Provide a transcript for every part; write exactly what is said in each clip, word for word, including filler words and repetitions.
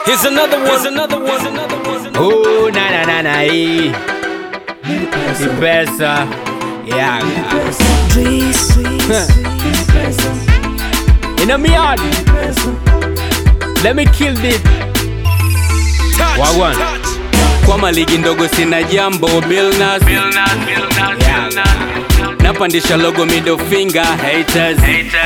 Here's another one. Here's another one. Here's another one. Oh, na na na na, eh. Ni pesa. Yeah. In a yard. Let me kill this. Wagwan. Kwa maligi ndogo sina jambo. Billnas. Yeah. Napandisha logo middle finger. Haters.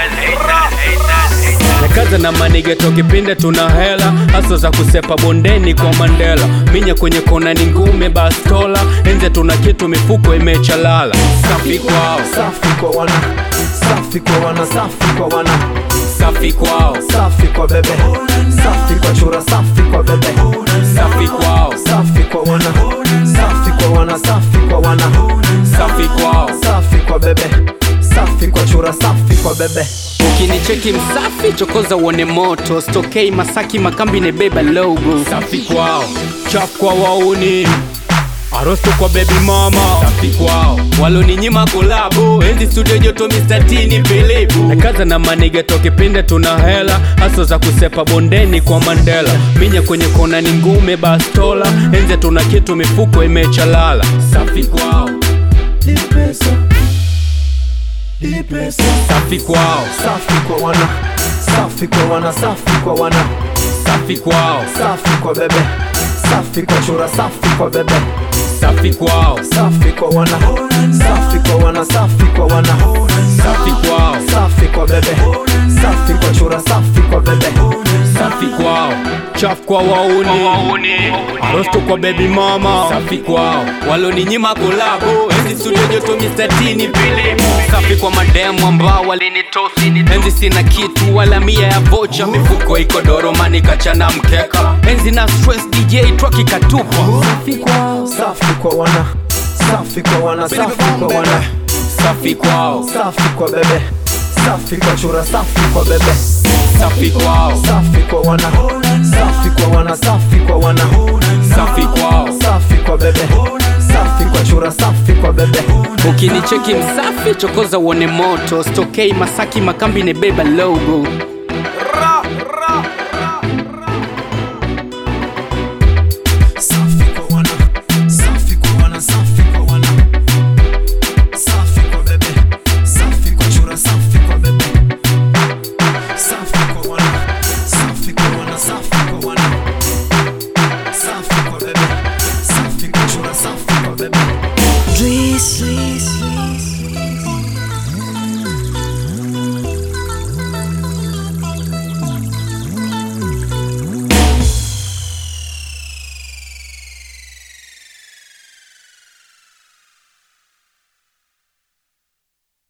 Nakaza na maniga toki pinde tuna hela. Haso za kusepa bondeni kwa Mandela. Minya kwenye kona ni ngume bastola. Enze tuna kitu mifuko imechalala. Safi kwao, safi kwa wana, safi kwa wana, safi kwa wana, safi kwao, safi kwa bebe, safi kwa chura, safi kwa bebe, safi kwao, safi kwa wana, safi kwa wana, safi kwa wana, safi kwao, safi kwa bebe, safi kwa chura, safi kwa bebe. Ukinicheki msafi chokoza uone moto. Stokei Masaki makambi nebeba logo. Safi kwao, chap kwa wauni, arosto kwa baby mama. Safi kwao, waloni nyima kolabo. Enzi studio joto mister T ni pelebu. Nakaza na maniga toki pinde tuna hela. Haso za kusepa bondeni kwa Mandela. Minya kwenye kona ni ngume bastola. Enzi tuna kitu mifuko imechalala. Safi kwao, safi kwao, safi kwa wana, safi kwa wana, safi kwa wana, safi kwao, safi kwa bebe, safi kwa chura, safi kwa bebe, safi kwao, safi kwa wana, safi kwa wana, safi kwa wana, safi kwao, safi kwa bebe, safi kwa chura, safi kwa bebe, safi kwao, chaf kwa wauni, arosto kwa baby mama. Safi kwao, waloni nyima kolabo. Enzi studio joto mister T ni pelebu. Safi kwa mademu ambao walinitosi. Enzi sina kitu wala mia ya vocha. Mifuko iko doro mani kachana mkeka. Enzi na stress D J truck ikatupa. safi kwao, safi kwa wana, safi kwa wana, safi kwa wana, safi kwao, safi kwa bebe, safi kwa chura, safi kwa bebe, safi kwao, safi kwa wana, safi kwa wana, safi kwa wana, safi kwao, safi kwa bebe, safi kwa chura, safi kwa bebe. Ukinicheki msafi chokoza uone moto. Stokei Masaki makambi nebeba logo.